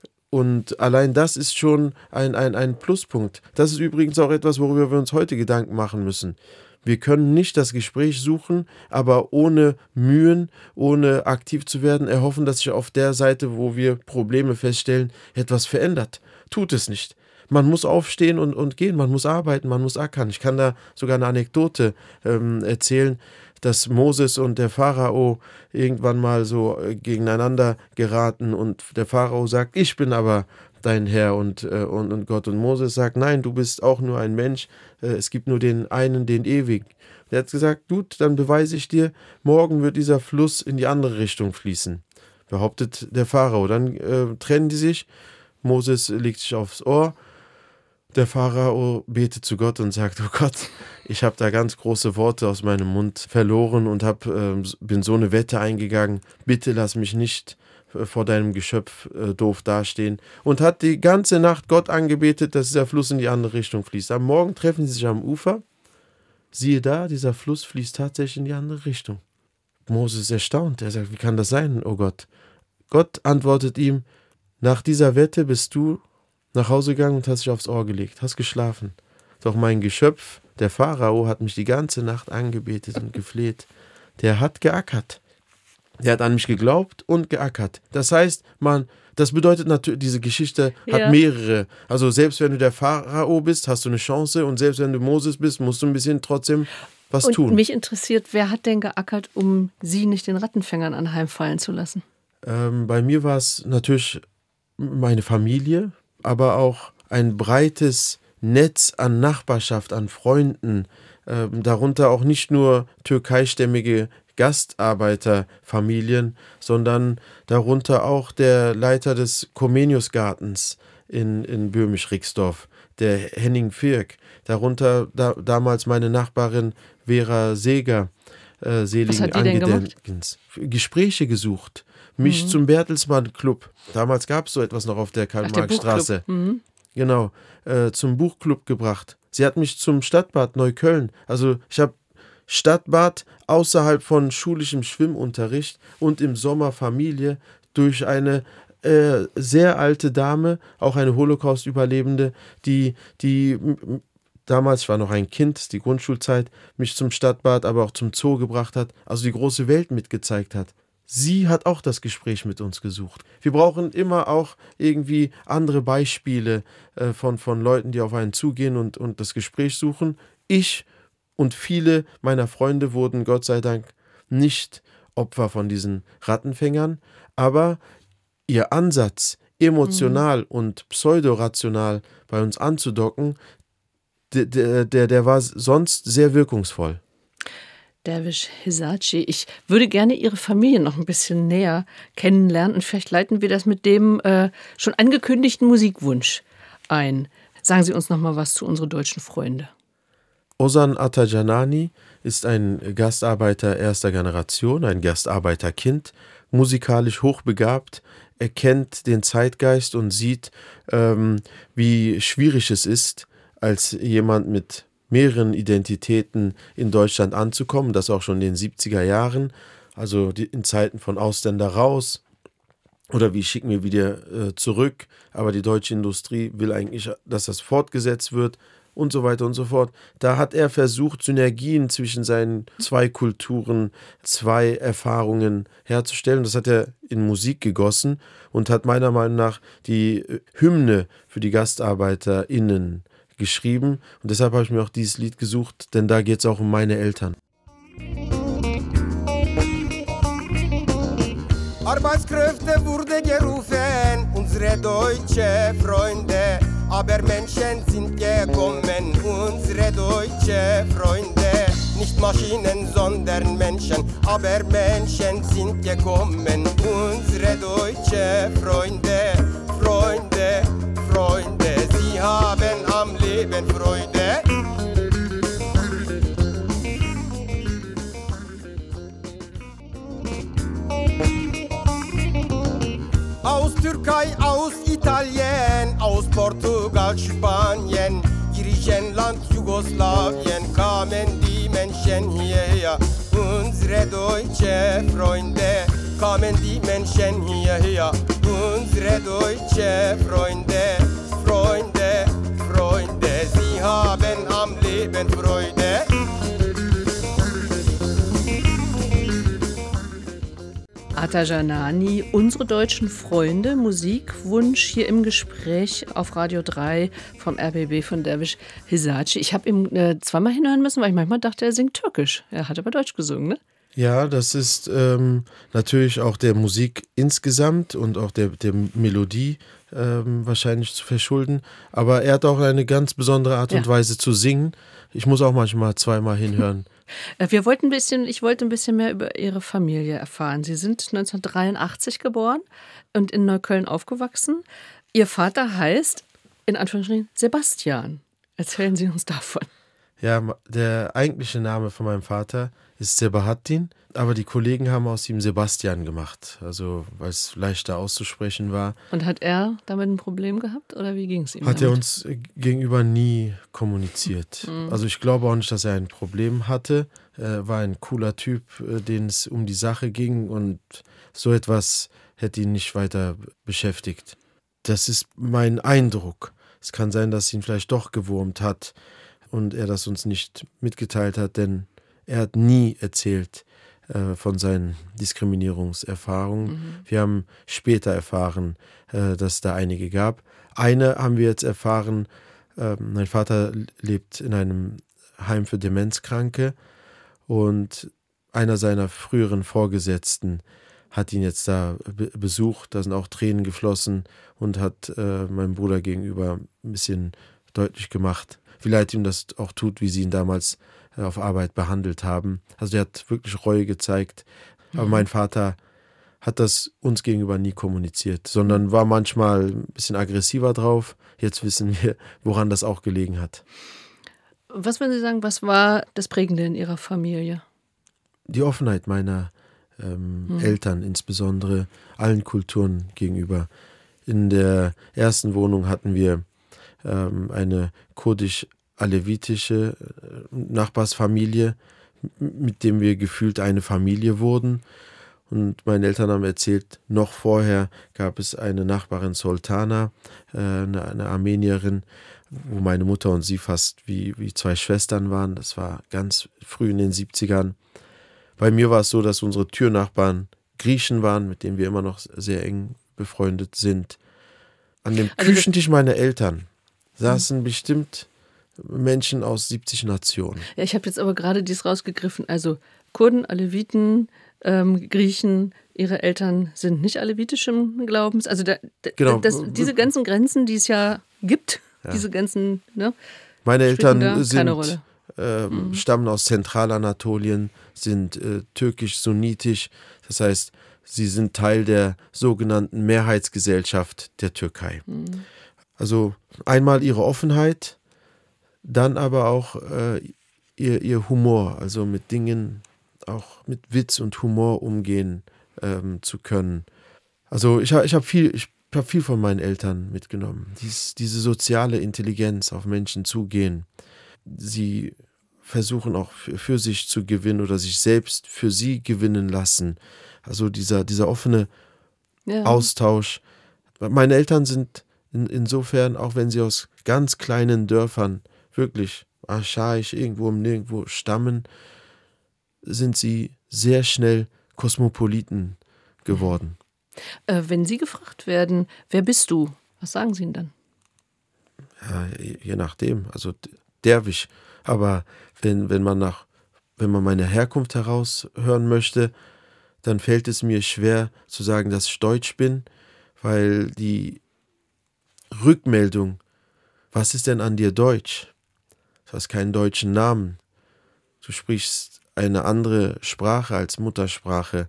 Und allein das ist schon ein, ein, ein Pluspunkt. Das ist übrigens auch etwas, worüber wir uns heute Gedanken machen müssen. Wir können nicht das Gespräch suchen, aber ohne Mühen, ohne aktiv zu werden, erhoffen, dass sich auf der Seite, wo wir Probleme feststellen, etwas verändert. Tut es nicht. Man muss aufstehen und, und gehen, man muss arbeiten, man muss ackern. Ich kann da sogar eine Anekdote ähm, erzählen, dass Moses und der Pharao irgendwann mal so äh, gegeneinander geraten und der Pharao sagt, ich bin aber dein Herr und, äh, und, und Gott. Und Moses sagt, nein, du bist auch nur ein Mensch, äh, es gibt nur den einen, den ewigen. Der hat gesagt, gut, dann beweise ich dir, morgen wird dieser Fluss in die andere Richtung fließen, behauptet der Pharao. Dann äh, trennen die sich, Moses legt sich aufs Ohr, der Pharao betet zu Gott und sagt, oh Gott, ich habe da ganz große Worte aus meinem Mund verloren und hab, äh, bin so eine Wette eingegangen, bitte lass mich nicht äh, vor deinem Geschöpf äh, doof dastehen. Und hat die ganze Nacht Gott angebetet, dass dieser Fluss in die andere Richtung fließt. Am Morgen treffen sie sich am Ufer, siehe da, dieser Fluss fließt tatsächlich in die andere Richtung. Moses ist erstaunt, er sagt, wie kann das sein, oh Gott? Gott antwortet ihm, nach dieser Wette bist du nach Hause gegangen und hast dich aufs Ohr gelegt, hast geschlafen. Doch mein Geschöpf, der Pharao, hat mich die ganze Nacht angebetet und gefleht. Der hat geackert. Der hat an mich geglaubt und geackert. Das heißt, man, das bedeutet natürlich, diese Geschichte hat Ja. mehrere. Also selbst wenn du der Pharao bist, hast du eine Chance und selbst wenn du Moses bist, musst du ein bisschen trotzdem was Und tun. mich interessiert, wer hat denn geackert, um sie nicht den Rattenfängern anheimfallen zu lassen? Ähm, bei mir war es natürlich meine Familie, aber auch ein breites Netz an Nachbarschaft, an Freunden, ähm, darunter auch nicht nur türkeistämmige Gastarbeiterfamilien, sondern darunter auch der Leiter des Comeniusgartens in, in Böhmisch-Rixdorf, der Henning Firk, darunter da, damals meine Nachbarin Vera Seeger, äh, seligen Was hat die denn gemacht? Angedenkens. Gespräche gesucht, mich Mhm. zum Bertelsmann-Club, damals gab es so etwas noch auf der Ach, der Karl-Marx-Straße, Buchclub. Mhm. genau, äh, zum Buchclub gebracht. Sie hat mich zum Stadtbad Neukölln, also ich habe Stadtbad außerhalb von schulischem Schwimmunterricht und im Sommer Familie durch eine äh, sehr alte Dame, auch eine Holocaust-Überlebende, die, die m- m- damals, ich war noch ein Kind, die Grundschulzeit, mich zum Stadtbad, aber auch zum Zoo gebracht hat, also die große Welt mitgezeigt hat. Sie hat auch das Gespräch mit uns gesucht. Wir brauchen immer auch irgendwie andere Beispiele äh, von, von Leuten, die auf einen zugehen und, und das Gespräch suchen. Ich und viele meiner Freunde wurden Gott sei Dank nicht Opfer von diesen Rattenfängern, aber ihr Ansatz, emotional mhm. und pseudorational bei uns anzudocken, der, der, der, der war sonst sehr wirkungsvoll. Derwisch Hisachi, ich würde gerne Ihre Familie noch ein bisschen näher kennenlernen und vielleicht leiten wir das mit dem äh, schon angekündigten Musikwunsch ein. Sagen Sie uns noch mal was zu unseren deutschen Freunden. Ozan Atajanani ist ein Gastarbeiter erster Generation, ein Gastarbeiterkind, musikalisch hochbegabt. Er kennt den Zeitgeist und sieht, ähm, wie schwierig es ist, als jemand mit mehreren Identitäten in Deutschland anzukommen, das auch schon in den siebziger Jahren, also die, in Zeiten von Ausländer raus oder wie schicken wir wieder äh, zurück, aber die deutsche Industrie will eigentlich, dass das fortgesetzt wird und so weiter und so fort. Da hat er versucht, Synergien zwischen seinen zwei Kulturen, zwei Erfahrungen herzustellen. Das hat er in Musik gegossen und hat meiner Meinung nach die Hymne für die GastarbeiterInnen geschrieben. Und deshalb habe ich mir auch dieses Lied gesucht, denn da geht es auch um meine Eltern. Arbeitskräfte wurde gerufen, unsere deutsche Freunde. Aber Menschen sind gekommen, unsere deutsche Freunde. Nicht Maschinen, sondern Menschen. Aber Menschen sind gekommen, unsere deutsche Freunde. Freunde, Freunde, sie haben am Leben Freude. Aus Türkei, aus Italien, aus Portugal, Spanien, Griechenland, Jugoslawien kamen die Menschen hierher. Unsere deutsche Freunde kamen die Menschen hierher. Unsere deutsche Freunde, Freunde, Freunde, sie haben am Leben Freude. Ata Janani, unsere deutschen Freunde, Musikwunsch hier im Gespräch auf Radio drei vom R B B von Derviş Hisaci. Ich habe ihm äh, zweimal hinhören müssen, weil ich manchmal dachte, er singt Türkisch. Er hat aber Deutsch gesungen, ne? Ja, das ist ähm, natürlich auch der Musik insgesamt und auch der, der Melodie ähm, wahrscheinlich zu verschulden. Aber er hat auch eine ganz besondere Art und Ja. Weise zu singen. Ich muss auch manchmal zweimal hinhören. Äh, Wir wollten ein bisschen, ich wollte ein bisschen mehr über Ihre Familie erfahren. Sie sind neunzehnhundertdreiundachtzig geboren und in Neukölln aufgewachsen. Ihr Vater heißt, in Anführungsstrichen, Sebastian. Erzählen Sie uns davon. Ja, ma- der eigentliche Name von meinem Vater ist Sebahattin, aber die Kollegen haben aus ihm Sebastian gemacht, also weil es leichter auszusprechen war. Und hat er damit ein Problem gehabt oder wie ging es ihm Hat er damit? uns äh, gegenüber nie kommuniziert. Also ich glaube auch nicht, dass er ein Problem hatte. Er war ein cooler Typ, äh, den es um die Sache ging und so etwas hätte ihn nicht weiter beschäftigt. Das ist mein Eindruck. Es kann sein, dass ihn vielleicht doch gewurmt hat und er das uns nicht mitgeteilt hat, denn er hat nie erzählt äh, von seinen Diskriminierungserfahrungen. Wir haben später erfahren, äh, dass es da einige gab. Eine haben wir jetzt erfahren, äh, mein Vater lebt in einem Heim für Demenzkranke und einer seiner früheren Vorgesetzten hat ihn jetzt da be- besucht, da sind auch Tränen geflossen und hat äh, meinem Bruder gegenüber ein bisschen deutlich gemacht, wie leid ihm das auch tut, wie sie ihn damals äh, auf Arbeit behandelt haben. Also er hat wirklich Reue gezeigt, aber mein Vater hat das uns gegenüber nie kommuniziert, sondern war manchmal ein bisschen aggressiver drauf. Jetzt wissen wir, woran das auch gelegen hat. Was würden Sie sagen, was war das Prägende in Ihrer Familie? Die Offenheit meiner ähm, Eltern, insbesondere allen Kulturen gegenüber. In der ersten Wohnung hatten wir ähm, eine kurdisch-alevitische äh, Nachbarsfamilie, m- mit dem wir gefühlt eine Familie wurden. Und meine Eltern haben erzählt, noch vorher gab es eine Nachbarin Sultana, äh, eine, eine Armenierin, wo meine Mutter und sie fast wie, wie zwei Schwestern waren. Das war ganz früh in den siebzigern. Bei mir war es so, dass unsere Türnachbarn Griechen waren, mit denen wir immer noch sehr eng befreundet sind. An dem Also das- Küchentisch meiner Eltern saßen bestimmt Menschen aus siebzig Nationen. Ja, ich habe jetzt aber gerade dies rausgegriffen. Also Kurden, Aleviten, ähm, Griechen, ihre Eltern sind nicht alevitischen Glaubens. Also da, da, Genau. das, diese ganzen Grenzen, die es ja gibt, diese ganzen, ne? Meine Spielen da Eltern keine sind, Rolle. ähm, stammen aus Zentralanatolien, sind äh, türkisch-sunnitisch. Das heißt, sie sind Teil der sogenannten Mehrheitsgesellschaft der Türkei. Also einmal ihre Offenheit, dann aber auch äh, ihr, ihr Humor, also mit Dingen, auch mit Witz und Humor umgehen ähm, zu können. Also ich, ha- ich habe viel, ich habe viel von meinen Eltern mitgenommen. Dies, diese soziale Intelligenz, auf Menschen zugehen. Sie versuchen auch für, für sich zu gewinnen oder sich selbst für sie gewinnen lassen. Also dieser, dieser offene Ja. Austausch. Meine Eltern sind in, insofern, auch wenn sie aus ganz kleinen Dörfern wirklich archaisch irgendwo im Nirgendwo stammen, sind sie sehr schnell Kosmopoliten geworden. Äh, wenn Sie gefragt werden, wer bist du? Was sagen Sie denn dann? Ja, je nachdem, also d- Derwisch. Aber wenn, wenn man nach, wenn man meine Herkunft heraushören möchte, dann fällt es mir schwer zu sagen, dass ich Deutsch bin, weil die Rückmeldung, was ist denn an dir Deutsch? Du hast keinen deutschen Namen. Du sprichst eine andere Sprache als Muttersprache.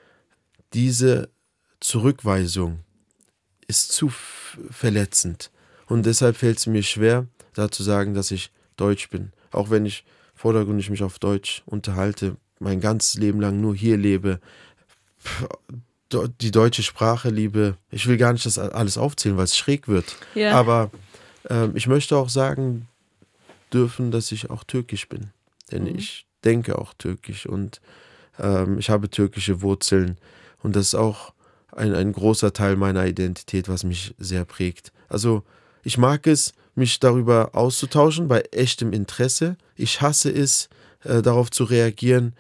Diese Zurückweisung ist zu f- verletzend. Und deshalb fällt es mir schwer, da zu sagen, dass ich Deutsch bin. Auch wenn ich vordergründig mich auf Deutsch unterhalte, mein ganzes Leben lang nur hier lebe. Pff, die deutsche Sprache liebe. Ich will gar nicht das alles aufzählen, weil es schräg wird. Ja. Aber ähm, ich möchte auch sagen dürfen, dass ich auch türkisch bin. Denn mhm. ich denke auch türkisch und ähm, ich habe türkische Wurzeln. Und das ist auch ein, ein großer Teil meiner Identität, was mich sehr prägt. Also ich mag es, mich darüber auszutauschen, bei echtem Interesse. Ich hasse es, äh, darauf zu reagieren,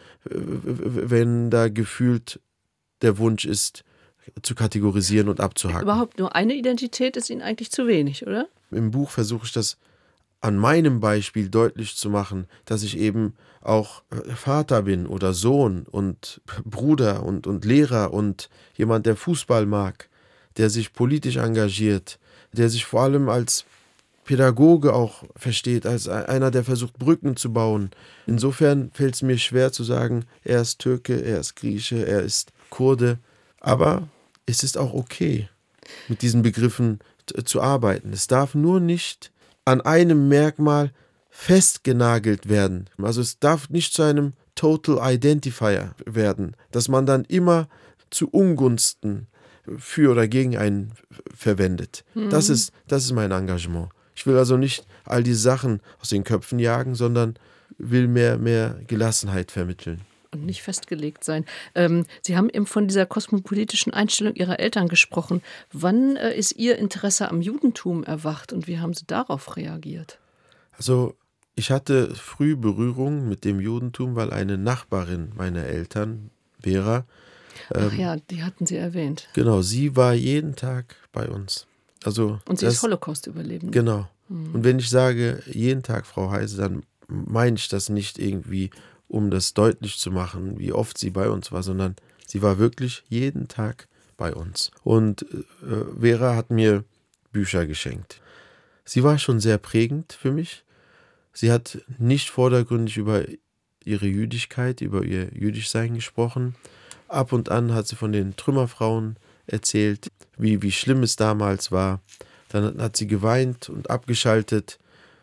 wenn da gefühlt der Wunsch ist, zu kategorisieren und abzuhaken. Überhaupt nur eine Identität ist Ihnen eigentlich zu wenig, oder? Im Buch versuche ich das an meinem Beispiel deutlich zu machen, dass ich eben auch Vater bin oder Sohn und Bruder und, und Lehrer und jemand, der Fußball mag, der sich politisch engagiert, der sich vor allem als Pädagoge auch versteht, als einer, der versucht, Brücken zu bauen. Insofern fällt es mir schwer zu sagen, er ist Türke, er ist Grieche, er ist Kurde. Aber es ist auch okay, mit diesen Begriffen t- zu arbeiten. Es darf nur nicht an einem Merkmal festgenagelt werden. Also es darf nicht zu einem Total Identifier werden, dass man dann immer zu Ungunsten für oder gegen einen verwendet. Mhm. Das ist, das ist mein Engagement. Ich will also nicht all die Sachen aus den Köpfen jagen, sondern will mehr, mehr Gelassenheit vermitteln. Und nicht festgelegt sein. Ähm, Sie haben eben von dieser kosmopolitischen Einstellung Ihrer Eltern gesprochen. Wann äh, ist Ihr Interesse am Judentum erwacht und wie haben Sie darauf reagiert? Also ich hatte früh Berührung mit dem Judentum, weil eine Nachbarin meiner Eltern, Vera, Ach ja, die hatten Sie erwähnt. Genau, sie war jeden Tag bei uns. Also und sie das, ist Holocaust-Überlebende. Genau. Mhm. Und wenn ich sage, jeden Tag, Frau Heise, dann meine ich das nicht irgendwie, um das deutlich zu machen, wie oft sie bei uns war, sondern sie war wirklich jeden Tag bei uns. Und äh, Vera hat mir Bücher geschenkt. Sie war schon sehr prägend für mich. Sie hat nicht vordergründig über ihre Jüdischkeit, über ihr Jüdischsein gesprochen. Ab und an hat sie von den Trümmerfrauen erzählt, wie, wie schlimm es damals war. Dann hat sie geweint und abgeschaltet,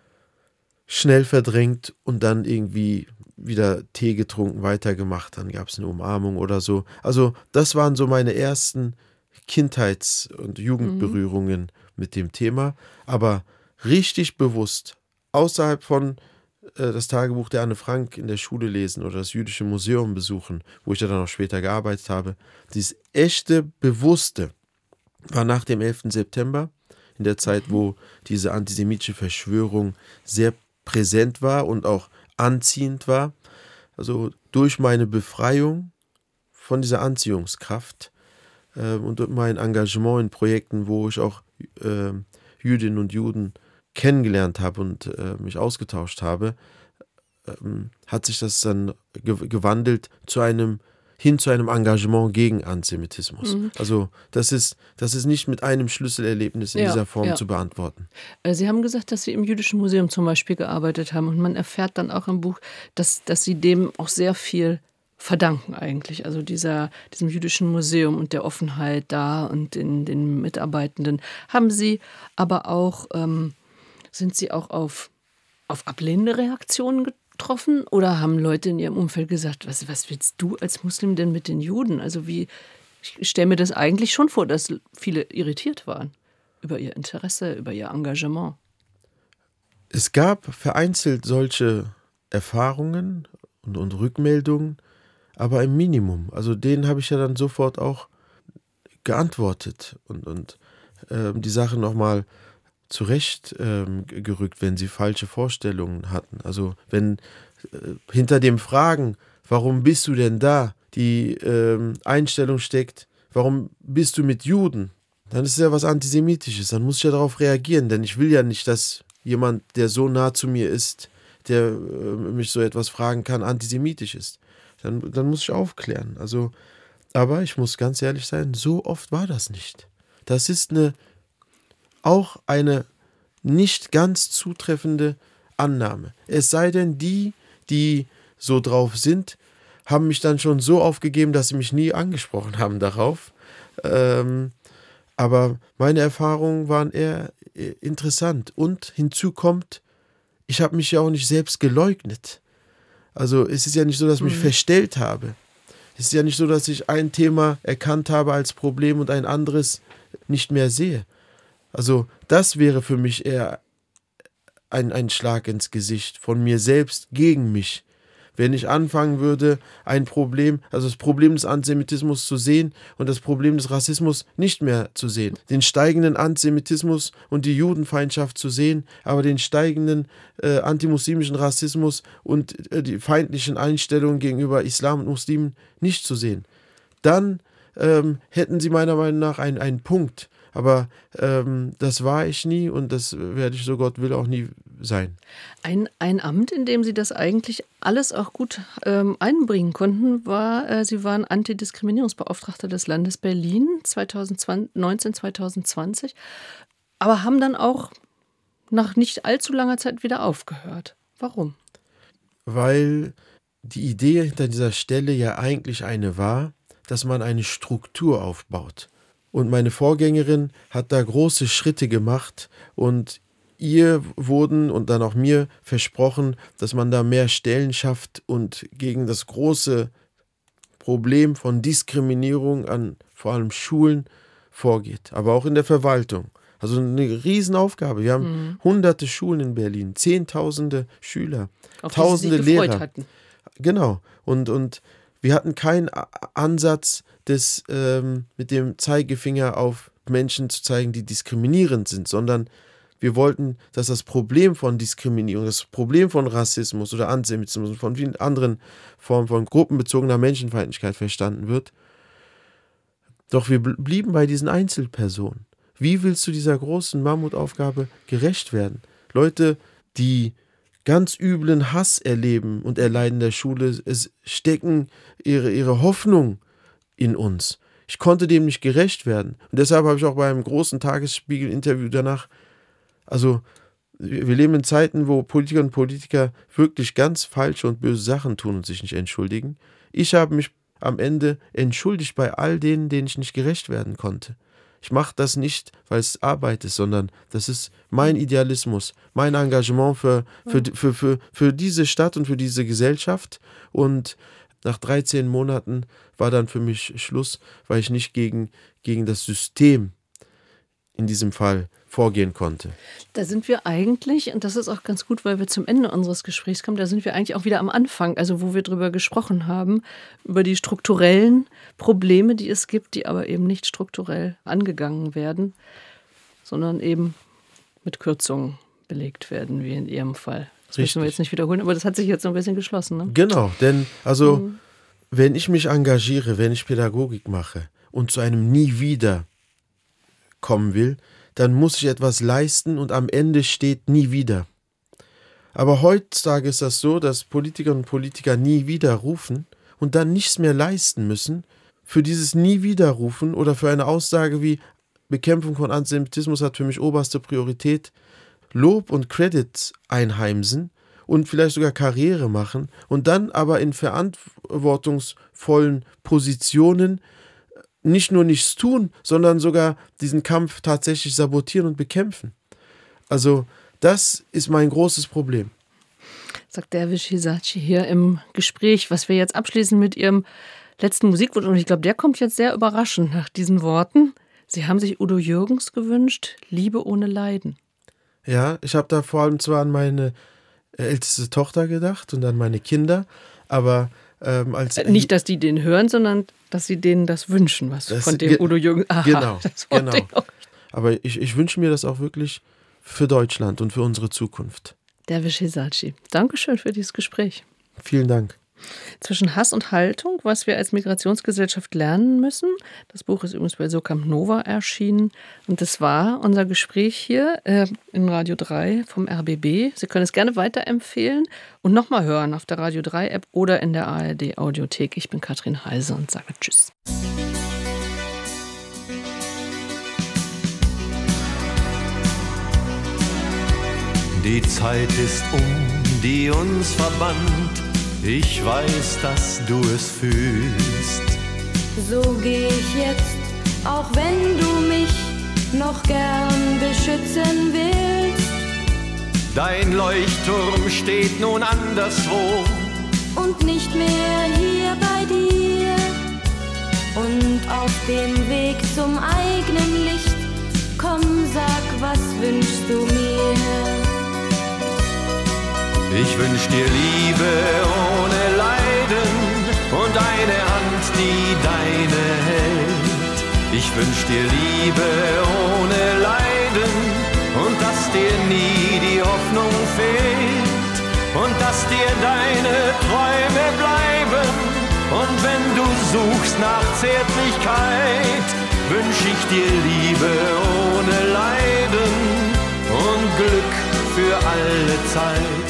schnell verdrängt und dann irgendwie wieder Tee getrunken, weitergemacht. Dann gab es eine Umarmung oder so. Also das waren so meine ersten Kindheits- und Jugendberührungen mhm. mit dem Thema. Aber richtig bewusst, außerhalb von äh, das Tagebuch der Anne Frank in der Schule lesen oder das Jüdische Museum besuchen, wo ich ja dann auch später gearbeitet habe, dieses echte, bewusste war nach dem elften September, in der Zeit, wo diese antisemitische Verschwörung sehr präsent war und auch anziehend war. Also durch meine Befreiung von dieser Anziehungskraft äh, und durch mein Engagement in Projekten, wo ich auch äh, Jüdinnen und Juden kennengelernt habe und äh, mich ausgetauscht habe, äh, hat sich das dann ge- gewandelt zu einem hin zu einem Engagement gegen Antisemitismus. Mhm. Also das ist, das ist nicht mit einem Schlüsselerlebnis in ja, dieser Form ja. zu beantworten. Sie haben gesagt, dass Sie im Jüdischen Museum zum Beispiel gearbeitet haben und man erfährt dann auch im Buch, dass, dass Sie dem auch sehr viel verdanken eigentlich. Also dieser, diesem Jüdischen Museum und der Offenheit da und den, den Mitarbeitenden. Haben Sie aber auch, ähm, sind Sie auch auf, auf ablehnende Reaktionen getroffen? getroffen oder haben Leute in ihrem Umfeld gesagt, was, was willst du als Muslim denn mit den Juden? Also wie, ich stelle mir das eigentlich schon vor, dass viele irritiert waren über ihr Interesse, über ihr Engagement. Es gab vereinzelt solche Erfahrungen und, und Rückmeldungen, aber im Minimum. Also denen habe ich ja dann sofort auch geantwortet und, und äh, die Sache nochmal zurecht ähm, gerückt, wenn sie falsche Vorstellungen hatten. Also wenn äh, hinter dem Fragen, warum bist du denn da, die ähm, Einstellung steckt, warum bist du mit Juden, dann ist es ja was Antisemitisches. Dann muss ich ja darauf reagieren, denn ich will ja nicht, dass jemand, der so nah zu mir ist, der äh, mich so etwas fragen kann, antisemitisch ist. Dann, dann muss ich aufklären. Also, aber ich muss ganz ehrlich sein, so oft war das nicht. Das ist eine auch eine nicht ganz zutreffende Annahme. Es sei denn, die, die so drauf sind, haben mich dann schon so aufgegeben, dass sie mich nie angesprochen haben darauf. Ähm, aber meine Erfahrungen waren eher interessant. Und hinzu kommt, ich habe mich ja auch nicht selbst geleugnet. Also es ist ja nicht so, dass ich mich mhm. verstellt habe. Es ist ja nicht so, dass ich ein Thema erkannt habe als Problem und ein anderes nicht mehr sehe. Also das wäre für mich eher ein, ein Schlag ins Gesicht von mir selbst gegen mich. Wenn ich anfangen würde, ein Problem, also das Problem des Antisemitismus zu sehen und das Problem des Rassismus nicht mehr zu sehen. Den steigenden Antisemitismus und die Judenfeindschaft zu sehen, aber den steigenden äh, antimuslimischen Rassismus und äh, die feindlichen Einstellungen gegenüber Islam und Muslimen nicht zu sehen. Dann ähm, hätten sie meiner Meinung nach einen, einen Punkt. Aber ähm, das war ich nie und das werde ich, so Gott will, auch nie sein. Ein, ein Amt, in dem Sie das eigentlich alles auch gut ähm, einbringen konnten, war, äh, Sie waren Antidiskriminierungsbeauftragter des Landes Berlin zweitausendneunzehn, zweitausendzwanzig, aber haben dann auch nach nicht allzu langer Zeit wieder aufgehört. Warum? Weil die Idee hinter dieser Stelle ja eigentlich eine war, dass man eine Struktur aufbaut. Und meine Vorgängerin hat da große Schritte gemacht und ihr wurden und dann auch mir versprochen, dass man da mehr Stellen schafft und gegen das große Problem von Diskriminierung an vor allem Schulen vorgeht, aber auch in der Verwaltung. Also eine Riesenaufgabe. Wir haben mhm. hunderte Schulen in Berlin, zehntausende Schüler, auf tausende die sie sich gefreut Lehrer. Hatten. Genau. Und, und wir hatten keinen Ansatz, des, ähm, mit dem Zeigefinger auf Menschen zu zeigen, die diskriminierend sind, sondern wir wollten, dass das Problem von Diskriminierung, das Problem von Rassismus oder Antisemitismus und von vielen anderen Formen von gruppenbezogener Menschenfeindlichkeit verstanden wird. Doch wir blieben bei diesen Einzelpersonen. Wie willst du dieser großen Mammutaufgabe gerecht werden? Leute, die ganz üblen Hass erleben und erleiden in der Schule, es stecken ihre, ihre Hoffnung in uns. Ich konnte dem nicht gerecht werden. Und deshalb habe ich auch bei einem großen Tagesspiegel-Interview danach, also wir leben in Zeiten, wo Politiker und Politiker wirklich ganz falsche und böse Sachen tun und sich nicht entschuldigen. Ich habe mich am Ende entschuldigt bei all denen, denen ich nicht gerecht werden konnte. Ich mache das nicht, weil es Arbeit ist, sondern das ist mein Idealismus, mein Engagement für, für, für, für, für diese Stadt und für diese Gesellschaft. Und nach dreizehn Monaten war dann für mich Schluss, weil ich nicht gegen, gegen das System in diesem Fall vorgehen konnte. Da sind wir eigentlich, und das ist auch ganz gut, weil wir zum Ende unseres Gesprächs kommen, da sind wir eigentlich auch wieder am Anfang, also wo wir drüber gesprochen haben, über die strukturellen Probleme, die es gibt, die aber eben nicht strukturell angegangen werden, sondern eben mit Kürzungen belegt werden, wie in Ihrem Fall. Das Richtig. Müssen wir jetzt nicht wiederholen, aber das hat sich jetzt so ein bisschen geschlossen. Ne? Genau, denn also Mhm. wenn ich mich engagiere, wenn ich Pädagogik mache und zu einem Nie wieder kommen will, dann muss ich etwas leisten und am Ende steht nie wieder. Aber heutzutage ist das so, dass Politikerinnen und Politiker nie wieder rufen und dann nichts mehr leisten müssen. Für dieses Nie wieder rufen oder für eine Aussage wie Bekämpfung von Antisemitismus hat für mich oberste Priorität, Lob und Credits einheimsen und vielleicht sogar Karriere machen und dann aber in verantwortungsvollen Positionen nicht nur nichts tun, sondern sogar diesen Kampf tatsächlich sabotieren und bekämpfen. Also das ist mein großes Problem. Sagt Derwisch Hisaci hier im Gespräch, was wir jetzt abschließen mit Ihrem letzten Musikwunsch. Und ich glaube, der kommt jetzt sehr überraschend nach diesen Worten. Sie haben sich Udo Jürgens gewünscht, Liebe ohne Leiden. Ja, ich habe da vor allem zwar an meine älteste Tochter gedacht und an meine Kinder, aber ähm, als... Nicht, dass die den hören, sondern dass sie denen das wünschen, was das, von dem ge- Udo Jürgens... Aha, genau, das wollte genau. ich auch. Aber ich, ich wünsche mir das auch wirklich für Deutschland und für unsere Zukunft. Derwisch Hisaci, Dankeschön für dieses Gespräch. Vielen Dank. Zwischen Hass und Haltung, was wir als Migrationsgesellschaft lernen müssen. Das Buch ist übrigens bei Surkamp Nova erschienen. Und das war unser Gespräch hier äh, in Radio drei vom R B B. Sie können es gerne weiterempfehlen und nochmal hören auf der Radio drei App oder in der A R D Audiothek. Ich bin Katrin Heise und sage Tschüss. Die Zeit ist um, die uns verband. Ich weiß, dass du es fühlst. So geh ich jetzt, auch wenn du mich noch gern beschützen willst. Dein Leuchtturm steht nun anderswo. Und nicht mehr hier bei dir. und auf dem Weg zum eigenen Licht. Komm, sag, was wünschst du mir? Ich wünsch dir Liebe ohne Leiden und eine Hand, die deine hält. Ich wünsch dir Liebe ohne Leiden und dass dir nie die Hoffnung fehlt und dass dir deine Träume bleiben. Und wenn du suchst nach Zärtlichkeit, wünsch ich dir Liebe ohne Leiden und Glück für alle Zeit.